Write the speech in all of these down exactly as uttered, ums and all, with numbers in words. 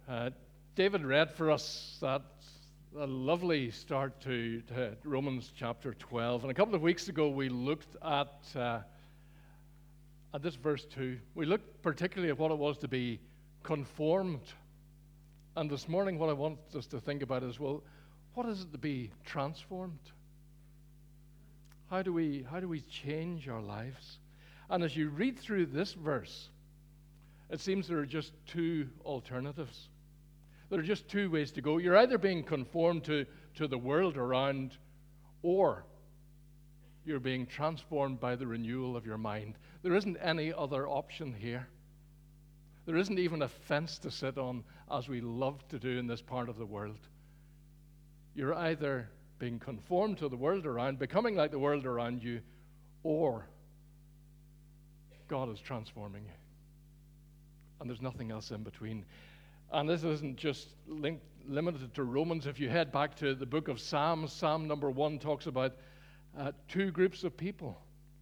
Uh, David read for us that a lovely start to, to Romans chapter twelve. And a couple of weeks ago, we looked at, uh, at this verse two. We looked particularly at what it was to be conformed. And this morning, what I want us to think about is, well, what is it to be transformed? How do we, how do we change our lives? And as you read through this verse, it seems there are just two alternatives. There are just two ways to go. You're either being conformed to, to the world around, or you're being transformed by the renewal of your mind. There isn't any other option here. There isn't even a fence to sit on, as we love to do in this part of the world. You're either being conformed to the world around, becoming like the world around you, or God is transforming you. And there's nothing else in between. And this isn't just linked, limited to Romans. If you head back to the book of Psalms, Psalm number one talks about uh, two groups of people.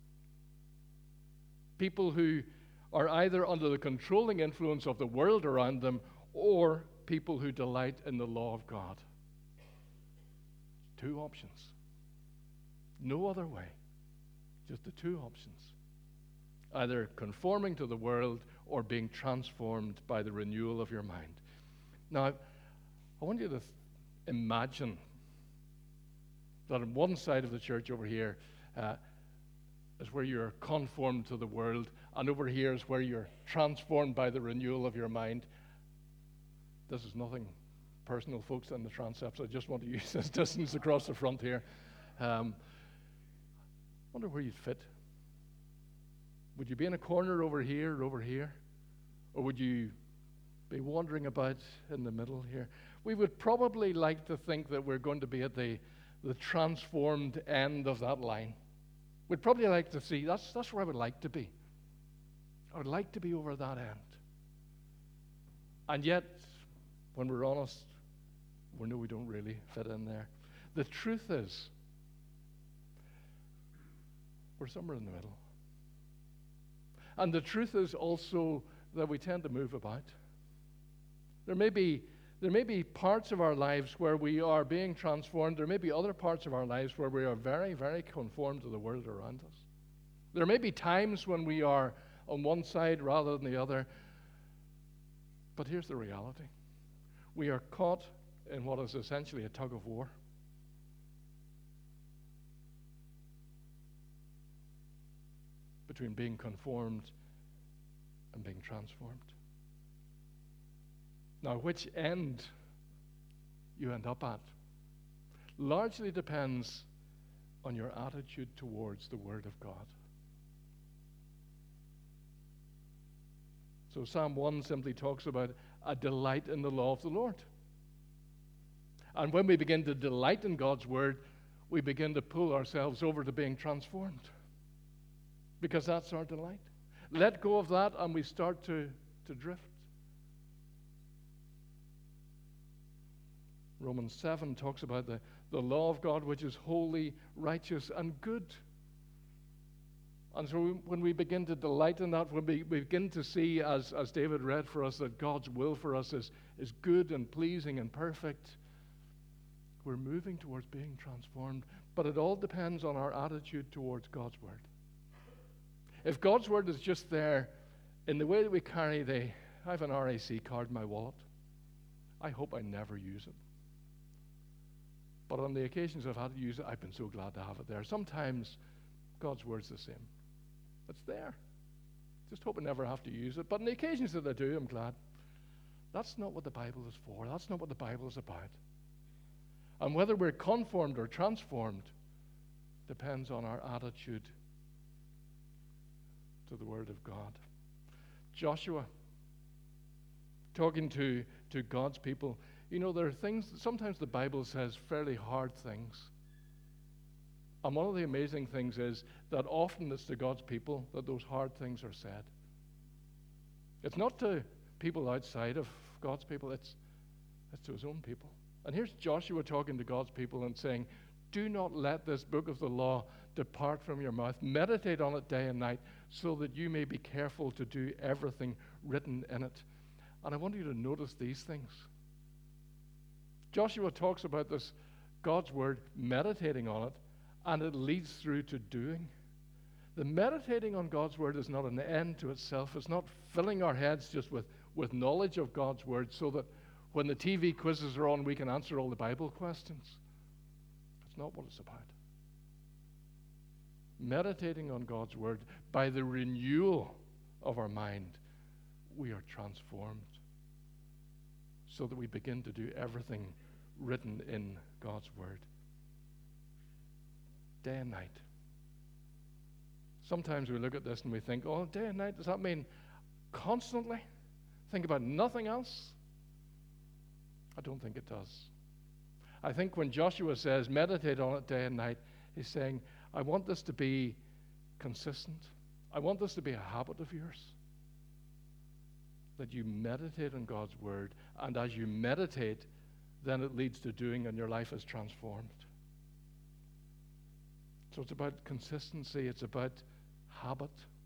People who are either under the controlling influence of the world around them, or people who delight in the law of God. Two options. No other way. Just the two options. Either conforming to the world or being transformed by the renewal of your mind. Now, I want you to th- imagine that on one side of the church over here uh, is where you're conformed to the world, and over here is where you're transformed by the renewal of your mind. This is nothing personal, folks, in the transepts. I just want to use this distance across the front here. Um, wonder where you'd fit. Would you be in a corner over here or over here? Or would you be wandering about in the middle here? We would probably like to think that we're going to be at the, the transformed end of that line. We'd probably like to see, that's, that's where I would like to be. I would like to be over that end. And yet, when we're honest, we know we don't really fit in there. The truth is, we're somewhere in the middle. And the truth is also that we tend to move about. There may be, there may be parts of our lives where we are being transformed. There may be other parts of our lives where we are very, very conformed to the world around us. There may be times when we are on one side rather than the other. But here's the reality. We are caught in what is essentially a tug of war. Between being conformed and being transformed. Now, which end you end up at largely depends on your attitude towards the Word of God. So Psalm one simply talks about a delight in the law of the Lord. And when we begin to delight in God's Word, we begin to pull ourselves over to being transformed. Because that's our delight. Let go of that and we start to, to drift. Romans seven talks about the, the law of God, which is holy, righteous, and good. And so we, when we begin to delight in that, when we, we begin to see, as, as David read for us, that God's will for us is, is good and pleasing and perfect, we're moving towards being transformed. But it all depends on our attitude towards God's Word. If God's Word is just there in the way that we carry the, I have an R A C card in my wallet. I hope I never use it. But on the occasions I've had to use it, I've been so glad to have it there. Sometimes God's Word's the same. It's there. Just hope I never have to use it. But on the occasions that I do, I'm glad. That's not what the Bible is for. That's not what the Bible is about. And whether we're conformed or transformed depends on our attitude to the Word of God. Joshua, talking to, to God's people, you know, there are things, sometimes the Bible says fairly hard things. And one of the amazing things is that often it's to God's people that those hard things are said. It's not to people outside of God's people, it's, it's to his own people. And here's Joshua talking to God's people and saying, do not let this book of the law depart from your mouth. Meditate on it day and night so that you may be careful to do everything written in it. And I want you to notice these things. Joshua talks about this, God's word, meditating on it, and it leads through to doing. The meditating on God's word is not an end to itself. It's not filling our heads just with, with knowledge of God's word so that when the T V quizzes are on, we can answer all the Bible questions. That's not what it's about. Meditating on God's word, by the renewal of our mind, we are transformed so that we begin to do everything written in God's word. Day and night. Sometimes we look at this and we think, oh, day and night, does that mean constantly? Think about nothing else? I don't think it does. I think when Joshua says, meditate on it day and night, he's saying, I want this to be consistent. I want this to be a habit of yours. That you meditate on God's word, and as you meditate, then it leads to doing, and your life is transformed. So it's about consistency, it's about habit.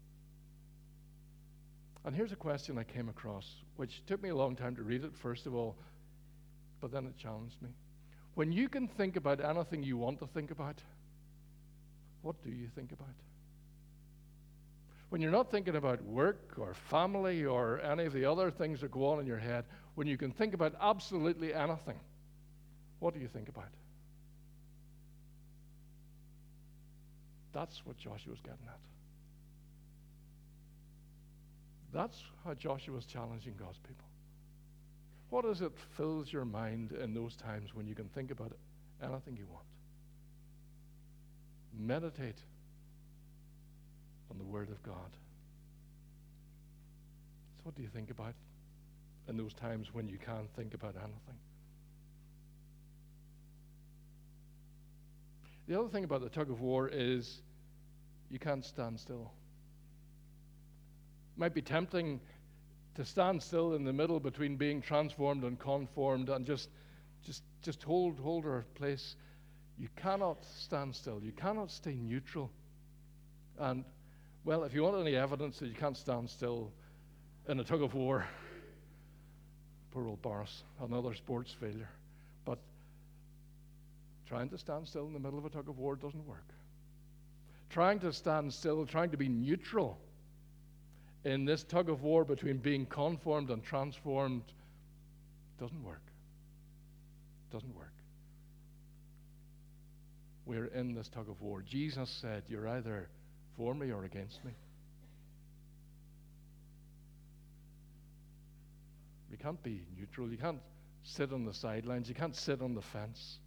And here's a question I came across, which took me a long time to read it, first of all, but then it challenged me. When you can think about anything you want to think about, what do you think about? When you're not thinking about work or family or any of the other things that go on in your head, when you can think about absolutely anything, what do you think about? That's what Joshua's getting at. That's how Joshua's challenging God's people. What is it fills your mind in those times when you can think about it, anything you want? Meditate on the Word of God. So what do you think about in those times when you can't think about anything? The other thing about the tug of war is you can't stand still. It might be tempting to stand still in the middle between being transformed and conformed and just just just hold hold our place. You cannot stand still. You cannot stay neutral. And well, if you want any evidence that you can't stand still in a tug of war, poor old Boris, another sports failure. But trying to stand still in the middle of a tug of war doesn't work. Trying to stand still, trying to be neutral in this tug of war between being conformed and transformed doesn't work. Doesn't work. We're in this tug of war. Jesus said, you're either for me or against me. You can't be neutral. You can't sit on the sidelines. You can't sit on the fence.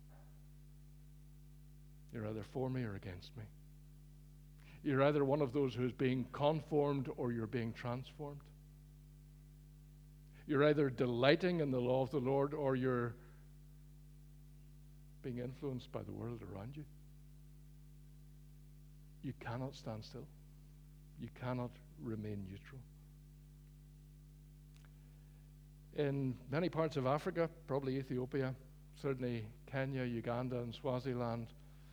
You're either for me or against me. You're either one of those who's being conformed or you're being transformed. You're either delighting in the law of the Lord or you're being influenced by the world around you. You cannot stand still. You cannot remain neutral. In many parts of Africa, probably Ethiopia, certainly Kenya, Uganda, and Swaziland,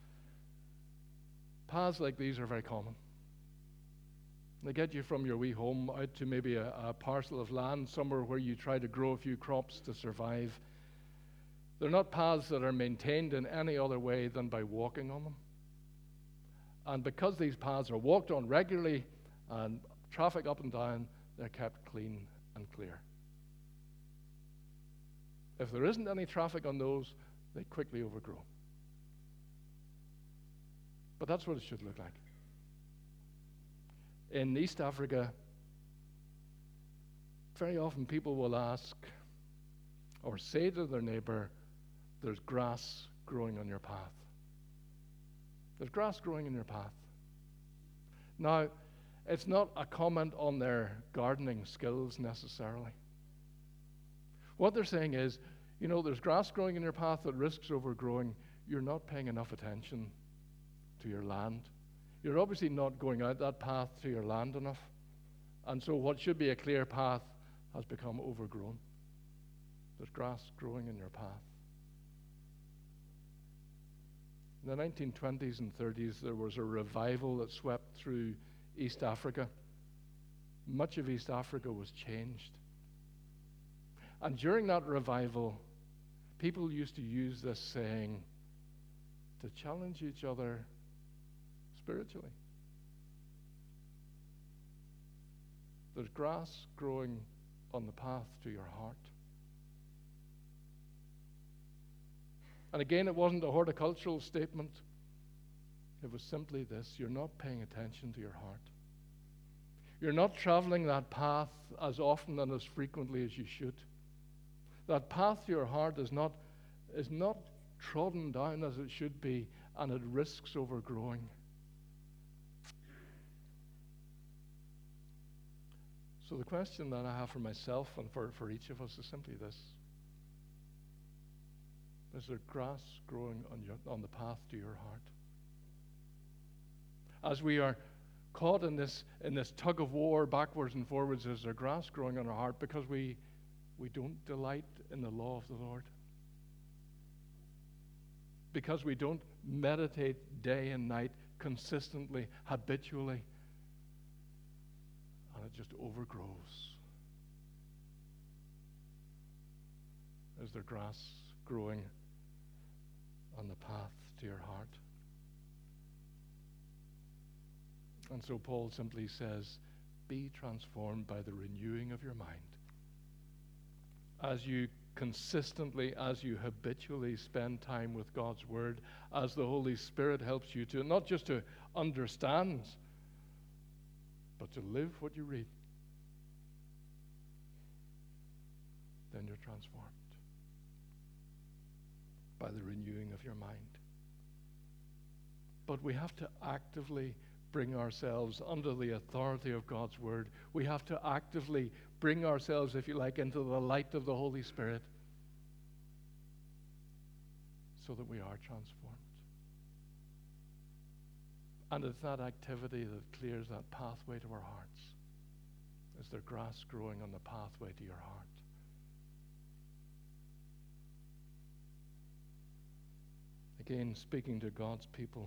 paths like these are very common. They get you from your wee home out to maybe a, a parcel of land somewhere where you try to grow a few crops to survive. They're not paths that are maintained in any other way than by walking on them. And because these paths are walked on regularly and traffic up and down, they're kept clean and clear. If there isn't any traffic on those, they quickly overgrow. But that's what it should look like. In East Africa, very often people will ask or say to their neighbor, there's grass growing on your path. There's grass growing in your path. Now, it's not a comment on their gardening skills necessarily. What they're saying is, you know, there's grass growing in your path that risks overgrowing. You're not paying enough attention to your land. You're obviously not going out that path to your land enough. And so what should be a clear path has become overgrown. There's grass growing in your path. In the nineteen twenties and thirties, there was a revival that swept through East Africa. Much of East Africa was changed. And during that revival, people used to use this saying to challenge each other spiritually. There's grass growing on the path to your heart. And again, it wasn't a horticultural statement. It was simply this: you're not paying attention to your heart. You're not traveling that path as often and as frequently as you should. That path to your heart is not, is not trodden down as it should be, and it risks overgrowing. So the question that I have for myself and for, for each of us is simply this: is there grass growing on your, on the path to your heart? As we are caught in this in this tug of war backwards and forwards, is there grass growing on our heart because we we don't delight in the law of the Lord? Because we don't meditate day and night consistently, habitually, and it just overgrows. Is there grass growing on the path to your heart? And so Paul simply says, be transformed by the renewing of your mind. As you consistently, as you habitually spend time with God's Word, as the Holy Spirit helps you to, not just to understand, but to live what you read, then you're transformed by the renewing of your mind. But we have to actively bring ourselves under the authority of God's Word. We have to actively bring ourselves, if you like, into the light of the Holy Spirit so that we are transformed. And it's that activity that clears that pathway to our hearts. Is there grass growing on the pathway to your heart? Again, speaking to God's people,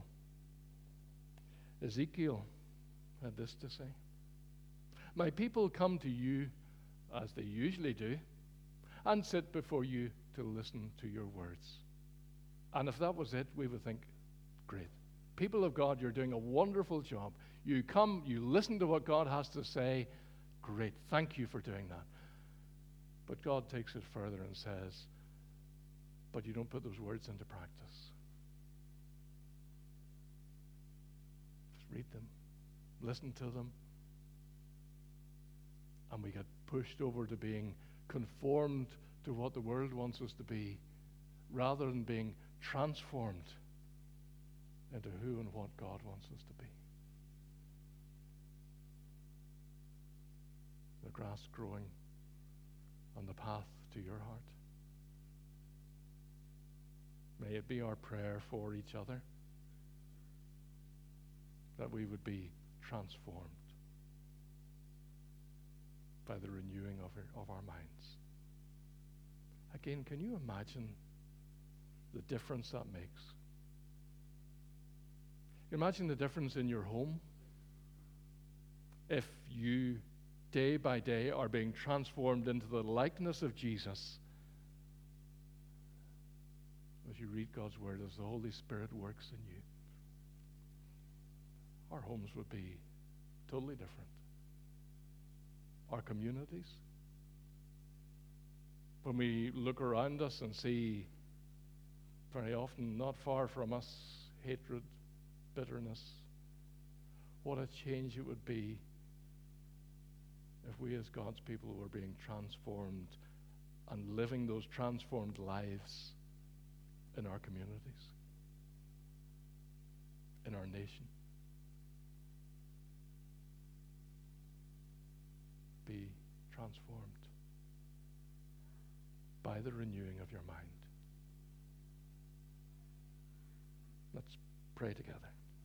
Ezekiel had this to say: my people come to you as they usually do and sit before you to listen to your words. And if that was it, we would think, great. People of God, you're doing a wonderful job. You come, you listen to what God has to say. Great. Thank you for doing that. But God takes it further and says, but you don't put those words into practice. Read them, listen to them, and we get pushed over to being conformed to what the world wants us to be, rather than being transformed into who and what God wants us to be. The grass growing on the path to your heart. May it be our prayer for each other that we would be transformed by the renewing of our, of our minds. Again, can you imagine the difference that makes? Imagine the difference in your home if you, day by day, are being transformed into the likeness of Jesus as you read God's Word, as the Holy Spirit works in you. Our homes would be totally different. Our communities. When we look around us and see, very often not far from us, hatred, bitterness, what a change it would be if we as God's people were being transformed and living those transformed lives in our communities, in our nation. Be transformed by the renewing of your mind. Let's pray together.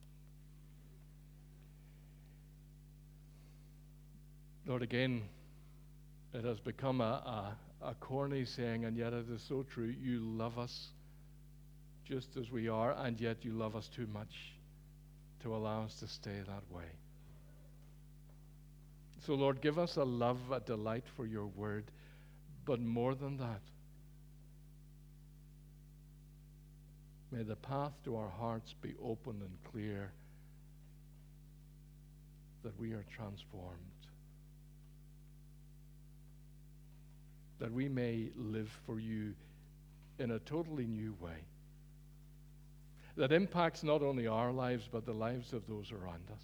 Lord, again, it has become a, a, a corny saying, and yet it is so true. You love us just as we are, and yet you love us too much to allow us to stay that way. So, Lord, give us a love, a delight for your word. But more than that, may the path to our hearts be open and clear, that we are transformed, that we may live for you in a totally new way, that impacts not only our lives, but the lives of those around us.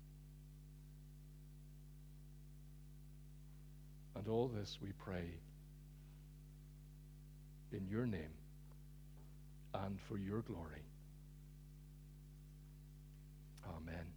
And all this we pray in your name and for your glory. Amen.